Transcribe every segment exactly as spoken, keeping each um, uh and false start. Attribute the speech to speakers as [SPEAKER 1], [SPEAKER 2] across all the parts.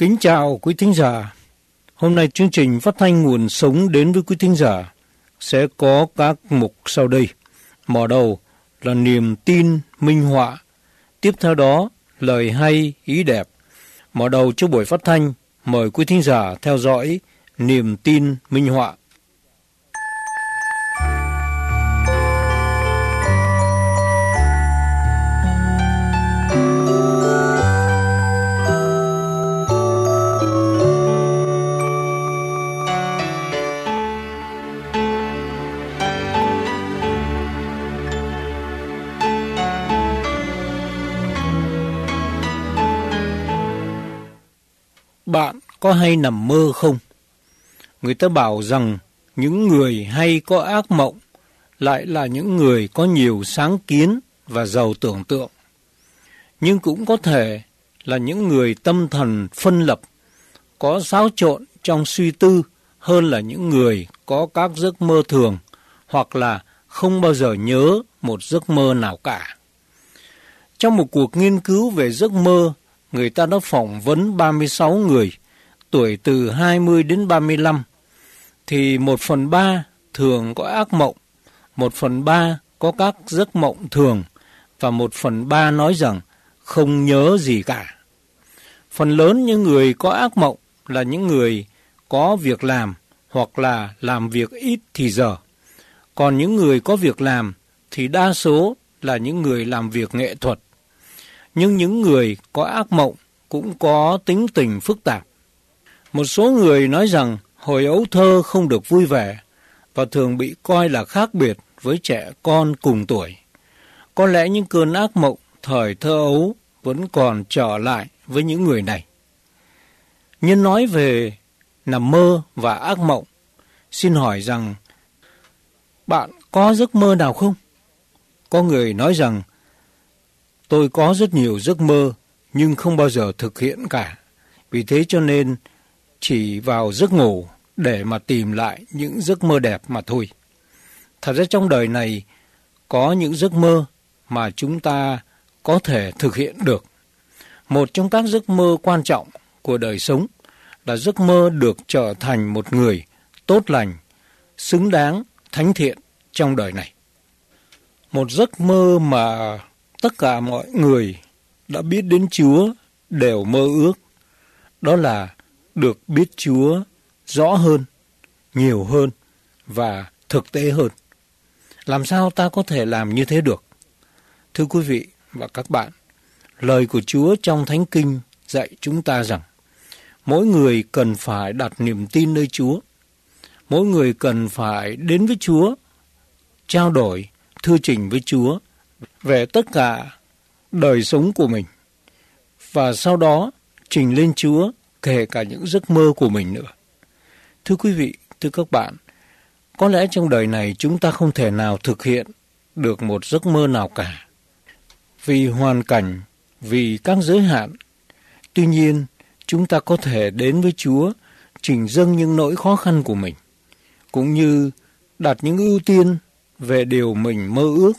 [SPEAKER 1] Kính chào quý thính giả. Hôm nay chương trình phát thanh nguồn sống đến với quý thính giả sẽ có các mục sau đây. Mở đầu là niềm tin minh họa. Tiếp theo đó, lời hay ý đẹp. Mở đầu cho buổi phát thanh, mời quý thính giả theo dõi niềm tin minh họa. Bạn có hay nằm mơ không? Người ta bảo rằng những người hay có ác mộng lại là những người có nhiều sáng kiến và giàu tưởng tượng. Nhưng cũng có thể là những người tâm thần phân lập, có xáo trộn trong suy tư hơn là những người có các giấc mơ thường hoặc là không bao giờ nhớ một giấc mơ nào cả. Trong một cuộc nghiên cứu về giấc mơ, người ta đã phỏng vấn ba mươi sáu người, tuổi từ hai mươi đến ba mươi lăm, thì một phần ba thường có ác mộng, một phần ba có các giấc mộng thường, và một phần ba nói rằng không nhớ gì cả. Phần lớn những người có ác mộng là những người có việc làm hoặc là làm việc ít thì giờ. Còn những người có việc làm thì đa số là những người làm việc nghệ thuật. Nhưng những người có ác mộng cũng có tính tình phức tạp. Một số người nói rằng hồi ấu thơ không được vui vẻ và thường bị coi là khác biệt với trẻ con cùng tuổi. Có lẽ những cơn ác mộng thời thơ ấu vẫn còn trở lại với những người này. Nhân nói về nằm mơ và ác mộng, xin hỏi rằng bạn có giấc mơ nào không? Có người nói rằng tôi có rất nhiều giấc mơ nhưng không bao giờ thực hiện cả. Vì thế cho nên chỉ vào giấc ngủ để mà tìm lại những giấc mơ đẹp mà thôi. Thật ra trong đời này có những giấc mơ mà chúng ta có thể thực hiện được. Một trong các giấc mơ quan trọng của đời sống là giấc mơ được trở thành một người tốt lành, xứng đáng, thánh thiện trong đời này. Một giấc mơ mà tất cả mọi người đã biết đến Chúa đều mơ ước, đó là được biết Chúa rõ hơn, nhiều hơn và thực tế hơn. Làm sao ta có thể làm như thế được? Thưa quý vị và các bạn, lời của Chúa trong Thánh Kinh dạy chúng ta rằng mỗi người cần phải đặt niềm tin nơi Chúa. Mỗi người cần phải đến với Chúa, trao đổi, thưa trình với Chúa về tất cả đời sống của mình. Và sau đó trình lên Chúa kể cả những giấc mơ của mình nữa. Thưa quý vị, thưa các bạn, có lẽ trong đời này chúng ta không thể nào thực hiện được một giấc mơ nào cả. Vì hoàn cảnh, vì các giới hạn. Tuy nhiên, chúng ta có thể đến với Chúa, trình dâng những nỗi khó khăn của mình, cũng như đặt những ưu tiên về điều mình mơ ước.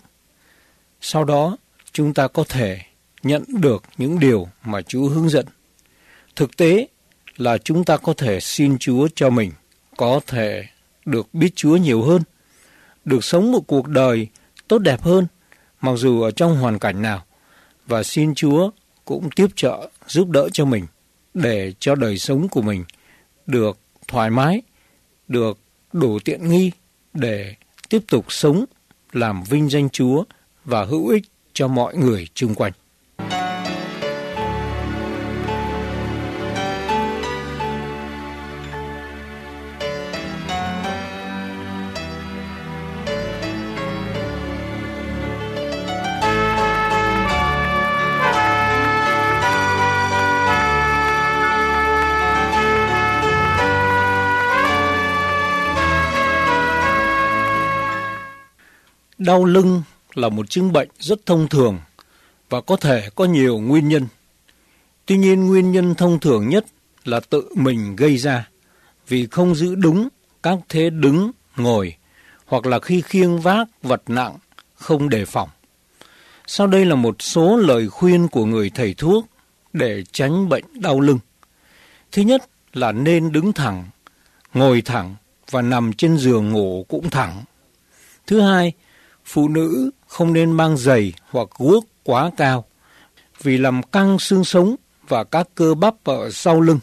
[SPEAKER 1] Sau đó, chúng ta có thể nhận được những điều mà Chúa hướng dẫn. Thực tế là chúng ta có thể xin Chúa cho mình có thể được biết Chúa nhiều hơn, được sống một cuộc đời tốt đẹp hơn, mặc dù ở trong hoàn cảnh nào, và xin Chúa cũng tiếp trợ giúp đỡ cho mình để cho đời sống của mình được thoải mái, được đủ tiện nghi để tiếp tục sống, làm vinh danh Chúa và hữu ích cho mọi người chung quanh. Đau lưng là một chứng bệnh rất thông thường và có thể có nhiều nguyên nhân. Tuy nhiên, nguyên nhân thông thường nhất là tự mình gây ra vì không giữ đúng các thế đứng, ngồi hoặc là khi khiêng vác vật nặng không đề phòng. Sau đây là một số lời khuyên của người thầy thuốc để tránh bệnh đau lưng. Thứ nhất là nên đứng thẳng, ngồi thẳng và nằm trên giường ngủ cũng thẳng. Thứ hai, phụ nữ không nên mang giày hoặc guốc quá cao vì làm căng xương sống và các cơ bắp ở sau lưng.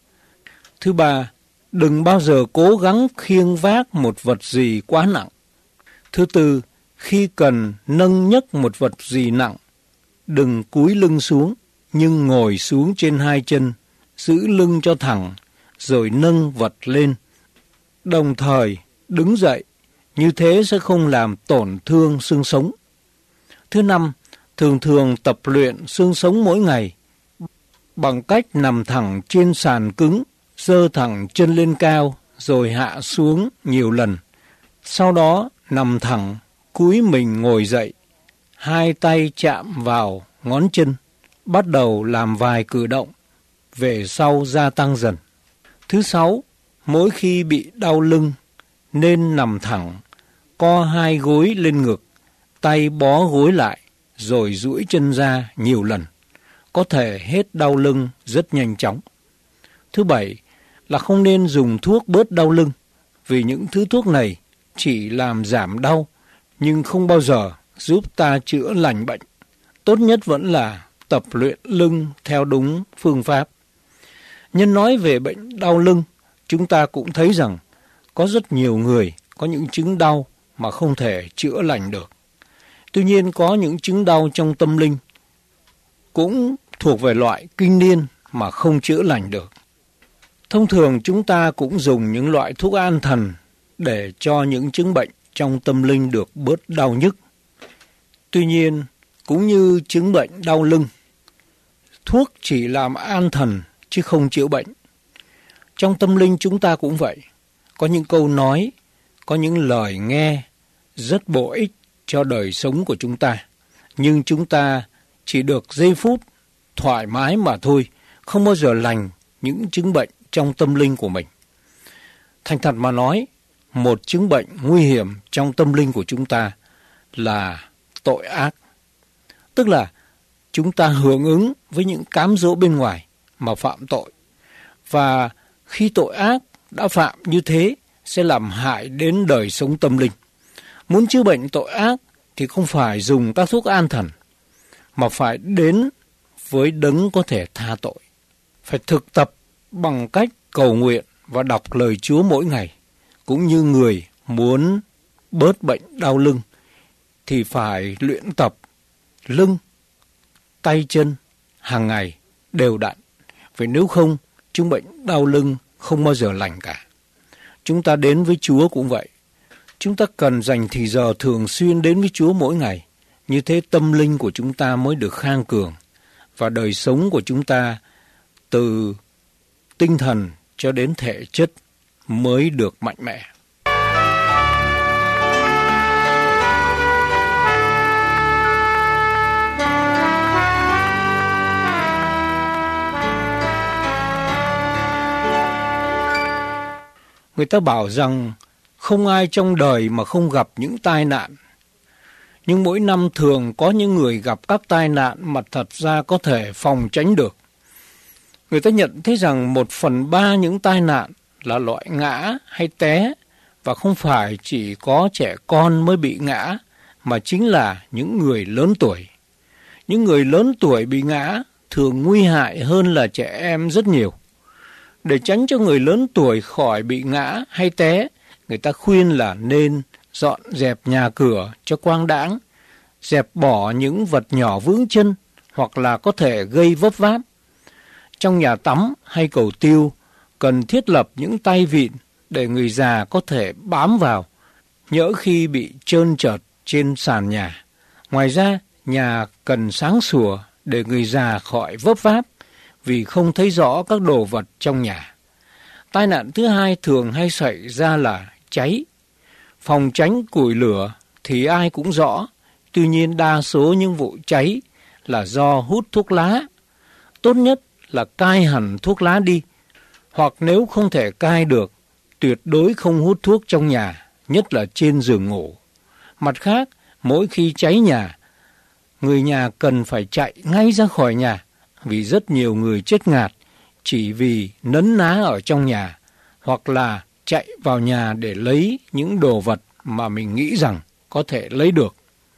[SPEAKER 1] Thứ ba, đừng bao giờ cố gắng khiêng vác một vật gì quá nặng. Thứ tư, khi cần nâng nhấc một vật gì nặng, đừng cúi lưng xuống, nhưng ngồi xuống trên hai chân, giữ lưng cho thẳng, rồi nâng vật lên. Đồng thời, đứng dậy, như thế sẽ không làm tổn thương xương sống. Thứ năm, thường thường tập luyện xương sống mỗi ngày bằng cách nằm thẳng trên sàn cứng, giơ thẳng chân lên cao, rồi hạ xuống nhiều lần. Sau đó, nằm thẳng, cúi mình ngồi dậy, hai tay chạm vào ngón chân, bắt đầu làm vài cử động, về sau gia tăng dần. Thứ sáu, mỗi khi bị đau lưng, nên nằm thẳng, co hai gối lên ngực, tay bó gối lại, rồi duỗi chân ra nhiều lần. Có thể hết đau lưng rất nhanh chóng. Thứ bảy là không nên dùng thuốc bớt đau lưng, vì những thứ thuốc này chỉ làm giảm đau, nhưng không bao giờ giúp ta chữa lành bệnh. Tốt nhất vẫn là tập luyện lưng theo đúng phương pháp. Nhân nói về bệnh đau lưng, chúng ta cũng thấy rằng có rất nhiều người có những chứng đau mà không thể chữa lành được. Tuy nhiên có những chứng đau trong tâm linh cũng thuộc về loại kinh niên mà không chữa lành được. Thông thường chúng ta cũng dùng những loại thuốc an thần để cho những chứng bệnh trong tâm linh được bớt đau nhức. Tuy nhiên, cũng như chứng bệnh đau lưng, thuốc chỉ làm an thần chứ không chữa bệnh. Trong tâm linh chúng ta cũng vậy. Có những câu nói, có những lời nghe rất bổ ích cho đời sống của chúng ta. Nhưng chúng ta chỉ được giây phút thoải mái mà thôi, không bao giờ lành những chứng bệnh trong tâm linh của mình. Thành thật mà nói, một chứng bệnh nguy hiểm trong tâm linh của chúng ta là tội ác. Tức là chúng ta hưởng ứng với những cám dỗ bên ngoài mà phạm tội. Và khi tội ác đã phạm như thế sẽ làm hại đến đời sống tâm linh. Muốn chữa bệnh tội ác thì không phải dùng các thuốc an thần, mà phải đến với đấng có thể tha tội. Phải thực tập bằng cách cầu nguyện và đọc lời Chúa mỗi ngày. Cũng như người muốn bớt bệnh đau lưng thì phải luyện tập lưng, tay chân hàng ngày đều đặn. Vì nếu không, chứng bệnh đau lưng không bao giờ lành cả. Chúng ta đến với Chúa cũng vậy. Chúng ta cần dành thời giờ thường xuyên đến với Chúa mỗi ngày. Như thế tâm linh của chúng ta mới được khang cường, và đời sống của chúng ta từ tinh thần cho đến thể chất mới được mạnh mẽ. Người ta bảo rằng không ai trong đời mà không gặp những tai nạn. Nhưng mỗi năm thường có những người gặp các tai nạn mà thật ra có thể phòng tránh được. Người ta nhận thấy rằng một phần ba những tai nạn là loại ngã hay té, và không phải chỉ có trẻ con mới bị ngã, mà chính là những người lớn tuổi. Những người lớn tuổi bị ngã thường nguy hại hơn là trẻ em rất nhiều. Để tránh cho người lớn tuổi khỏi bị ngã hay té, người ta khuyên là nên dọn dẹp nhà cửa cho quang đãng, dẹp bỏ những vật nhỏ vướng chân hoặc là có thể gây vấp váp. Trong nhà tắm hay cầu tiêu cần thiết lập những tay vịn để người già có thể bám vào, nhỡ khi bị trơn trượt trên sàn nhà. Ngoài ra, nhà cần sáng sủa để người già khỏi vấp váp vì không thấy rõ các đồ vật trong nhà. Tai nạn thứ hai thường hay xảy ra là cháy. Phòng tránh củi lửa thì ai cũng rõ, tuy nhiên đa số những vụ cháy là do hút thuốc lá. Tốt nhất là cai hẳn thuốc lá đi, hoặc nếu không thể cai được, tuyệt đối không hút thuốc trong nhà, nhất là trên giường ngủ. Mặt khác, mỗi khi cháy nhà, người nhà cần phải chạy ngay ra khỏi nhà, vì rất nhiều người chết ngạt chỉ vì nấn ná ở trong nhà, hoặc là chạy vào nhà để lấy những đồ vật mà mình nghĩ rằng có thể lấy được.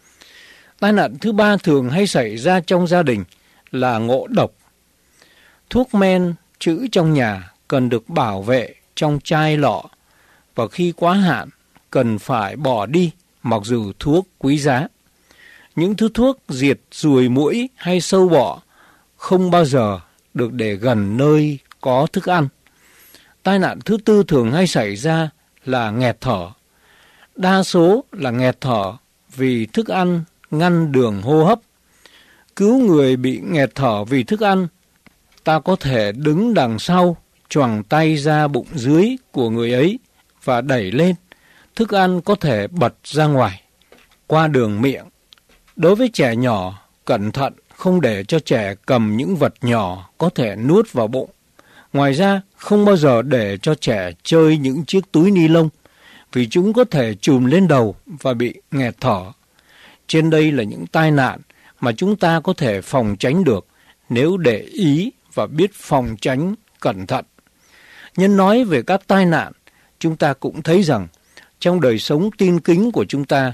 [SPEAKER 1] Tai nạn thứ ba thường hay xảy ra trong gia đình là ngộ độc. Thuốc men trữ trong nhà cần được bảo vệ trong chai lọ, và khi quá hạn cần phải bỏ đi mặc dù thuốc quý giá. Những thứ thuốc diệt ruồi muỗi hay sâu bọ không bao giờ được để gần nơi có thức ăn. Tai nạn thứ tư thường hay xảy ra là nghẹt thở. Đa số là nghẹt thở vì thức ăn ngăn đường hô hấp. Cứu người bị nghẹt thở vì thức ăn, ta có thể đứng đằng sau, choàng tay ra bụng dưới của người ấy và đẩy lên. Thức ăn có thể bật ra ngoài qua đường miệng. Đối với trẻ nhỏ, cẩn thận không để cho trẻ cầm những vật nhỏ có thể nuốt vào bụng. Ngoài ra, không bao giờ để cho trẻ chơi những chiếc túi ni lông, vì chúng có thể trùm lên đầu và bị nghẹt thở. Trên đây là những tai nạn mà chúng ta có thể phòng tránh được nếu để ý và biết phòng tránh cẩn thận. Nhân nói về các tai nạn, chúng ta cũng thấy rằng trong đời sống tin kính của chúng ta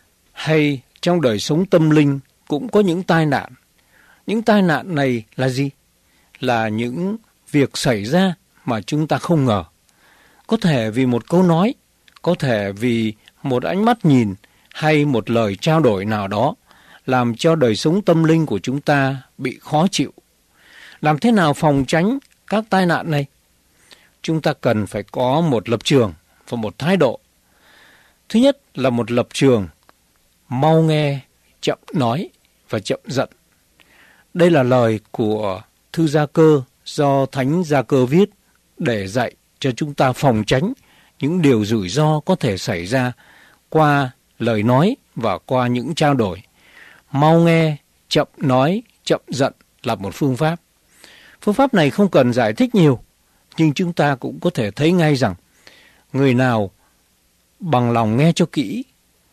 [SPEAKER 1] hay trong đời sống tâm linh cũng có những tai nạn. Những tai nạn này là gì? Là những việc xảy ra mà chúng ta không ngờ. Có thể vì một câu nói, có thể vì một ánh mắt nhìn hay một lời trao đổi nào đó làm cho đời sống tâm linh của chúng ta bị khó chịu. Làm thế nào phòng tránh các tai nạn này? Chúng ta cần phải có một lập trường và một thái độ. Thứ nhất là một lập trường mau nghe, chậm nói và chậm giận. Đây là lời của thư Gia Cơ do Thánh Gia Cơ viết để dạy cho chúng ta phòng tránh những điều rủi ro có thể xảy ra qua lời nói và qua những trao đổi. Mau nghe, chậm nói, chậm giận là một phương pháp. Phương pháp này không cần giải thích nhiều, nhưng chúng ta cũng có thể thấy ngay rằng người nào bằng lòng nghe cho kỹ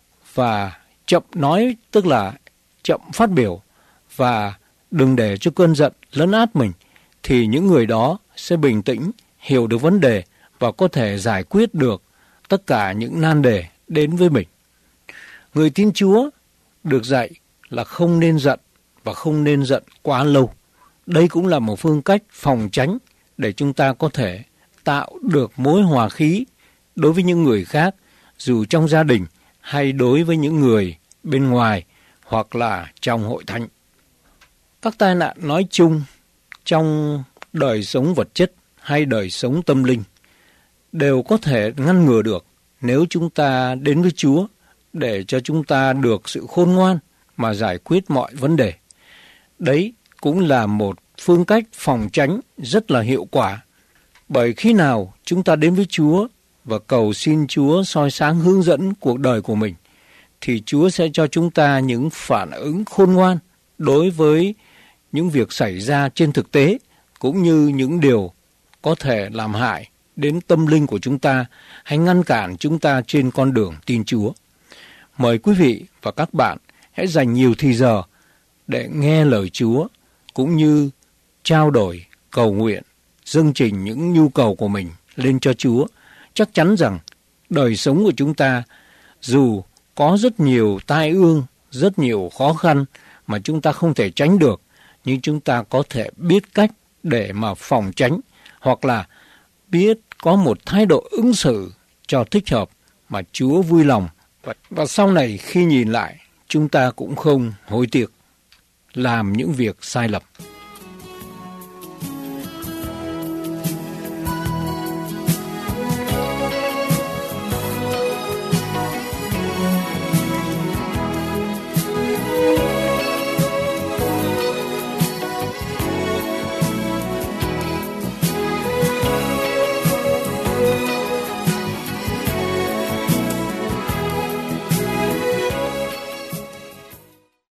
[SPEAKER 1] và chậm nói, tức là chậm phát biểu và đừng để cho cơn giận lấn át mình, thì những người đó sẽ bình tĩnh, hiểu được vấn đề và có thể giải quyết được tất cả những nan đề đến với mình. Người tin Chúa được dạy là không nên giận và không nên giận quá lâu. Đây cũng là một phương cách phòng tránh để chúng ta có thể tạo được mối hòa khí đối với những người khác, dù trong gia đình hay đối với những người bên ngoài hoặc là trong hội thánh. Các tai nạn nói chung trong đời sống vật chất hay đời sống tâm linh đều có thể ngăn ngừa được nếu chúng ta đến với Chúa để cho chúng ta được sự khôn ngoan mà giải quyết mọi vấn đề. Đấy cũng là một phương cách phòng tránh rất là hiệu quả. Bởi khi nào chúng ta đến với Chúa và cầu xin Chúa soi sáng hướng dẫn cuộc đời của mình, thì Chúa sẽ cho chúng ta những phản ứng khôn ngoan đối với những việc xảy ra trên thực tế, cũng như những điều có thể làm hại đến tâm linh của chúng ta hay ngăn cản chúng ta trên con đường tin Chúa. Mời quý vị và các bạn hãy dành nhiều thời giờ để nghe lời Chúa, cũng như trao đổi, cầu nguyện, dâng trình những nhu cầu của mình lên cho Chúa. Chắc chắn rằng đời sống của chúng ta, dù có rất nhiều tai ương, rất nhiều khó khăn mà chúng ta không thể tránh được, nhưng chúng ta có thể biết cách để mà phòng tránh, hoặc là biết có một thái độ ứng xử cho thích hợp mà Chúa vui lòng. Và, và sau này khi nhìn lại, chúng ta cũng không hối tiếc làm những việc sai lầm.